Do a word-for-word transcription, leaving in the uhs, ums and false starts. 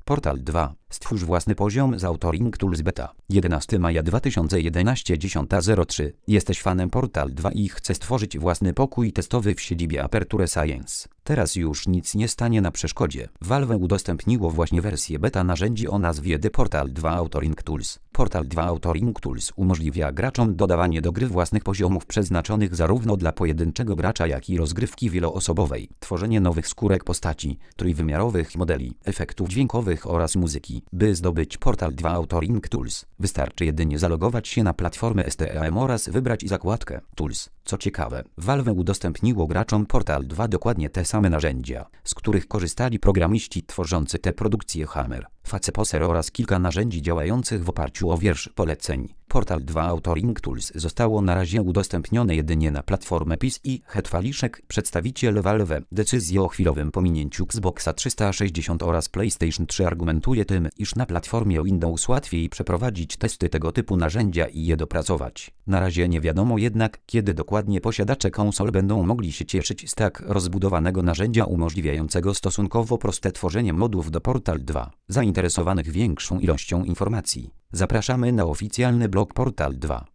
Portal dwa. Stwórz własny poziom z Authoring Tools Beta. jedenastego maja dwa tysiące jedenastego, dziesiąta zero trzy. Jesteś fanem Portal dwa i chcesz stworzyć własny pokój testowy w siedzibie Aperture Science. Teraz już nic nie stanie na przeszkodzie. Valve udostępniło właśnie wersję beta narzędzi o nazwie The Portal dwa Authoring Tools. Portal dwa Authoring Tools umożliwia graczom dodawanie do gry własnych poziomów przeznaczonych zarówno dla pojedynczego gracza, jak i rozgrywki wieloosobowej, tworzenie nowych skórek postaci, trójwymiarowych modeli, efektów dźwiękowych oraz muzyki. By zdobyć Portal dwa Authoring Tools, wystarczy jedynie zalogować się na platformę Steam oraz wybrać zakładkę Tools. Co ciekawe, Valve udostępniło graczom Portal dwa dokładnie te same narzędzia, z których korzystali programiści tworzący te produkcje Hammer, Faceposer oraz kilka narzędzi działających w oparciu o wiersz poleceń. Portal dwa Authoring Tools zostało na razie udostępnione jedynie na platformę P C. Hetfaliszek, przedstawiciel Valve, decyzję o chwilowym pominięciu Xboxa trzysta sześćdziesiąt oraz PlayStation trzy argumentuje tym, iż na platformie Windows łatwiej przeprowadzić testy tego typu narzędzia i je dopracować. Na razie nie wiadomo jednak, kiedy dokładnie posiadacze konsol będą mogli się cieszyć z tak rozbudowanego narzędzia umożliwiającego stosunkowo proste tworzenie modów do Portal dwa. Zainteresowanych większą ilością informacji zapraszamy na oficjalny blog Portal dwa.